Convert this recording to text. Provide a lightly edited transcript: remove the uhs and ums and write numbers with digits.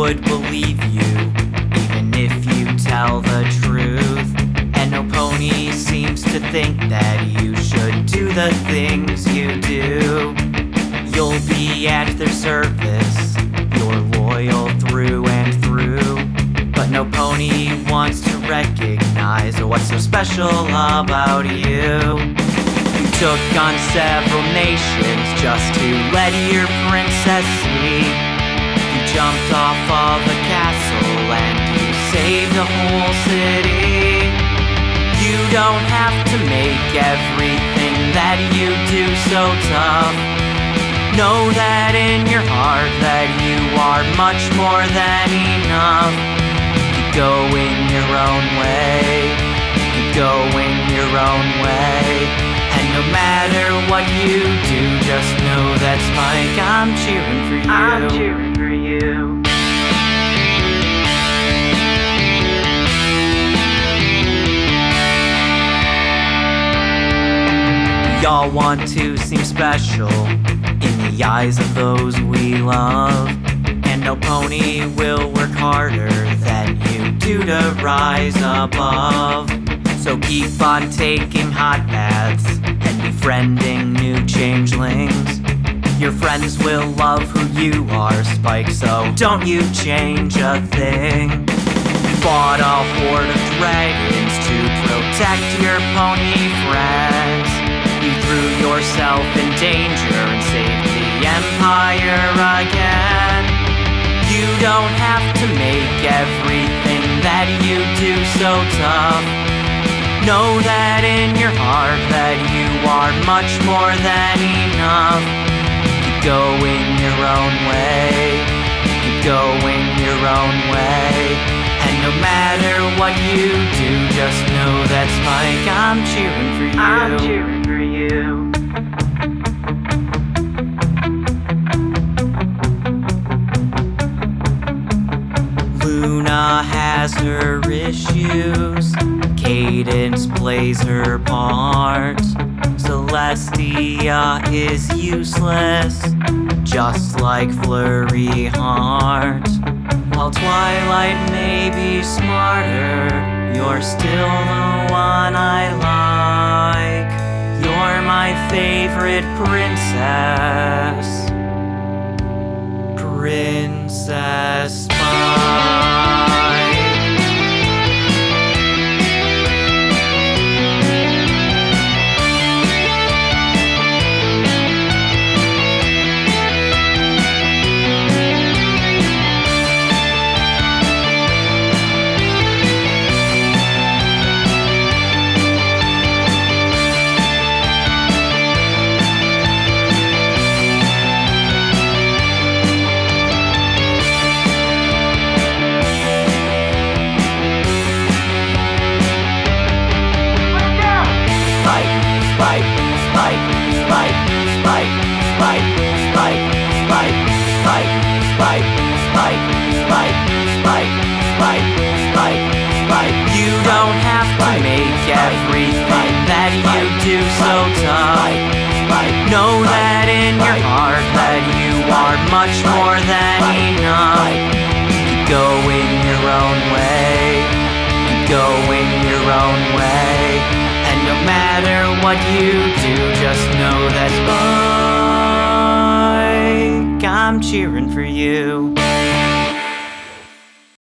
would believe you, even if you tell the truth. And no pony seems to think that you should do the things you do. You'll be at their service, you're loyal through and through. But no pony wants to recognize what's so special about you. You took on several nations just to let your princess see. You jumped off of a castle and you saved the whole city. You don't have to make everything that you do so tough. Know that in your heart that you are much more than enough. Keep going your own way, keep going your own way. And no matter what you do, just know that Spike, I'm cheering for you. I'm cheering for you. We all want to seem special in the eyes of those we love, and no pony will work harder than you do to rise above. So keep on taking hot baths and befriending new changelings. Your friends will love who you are, Spike, so don't you change a thing. You fought a horde of dragons to protect your pony friends. You threw yourself in danger and saved the Empire again. You don't have to make everything that you do so tough. Know that in your heart that you are much more than enough. Keep going your own way, keep going your own way. And no matter what you do, just know that Spike, I'm cheering for you. I'm cheering for you. Luna has her issues, Cadance plays her part. Celestia is useless, just like Flurry Heart. While Twilight may be smarter, you're still the one I like. You're my favorite princess, Princess Spike. You don't have to make everything that you do so tough. Know that in your heart that you are much more than enough. Keep going your own way, keep going your own way. And no matter what you do, just know that Spike, I'm cheering for you.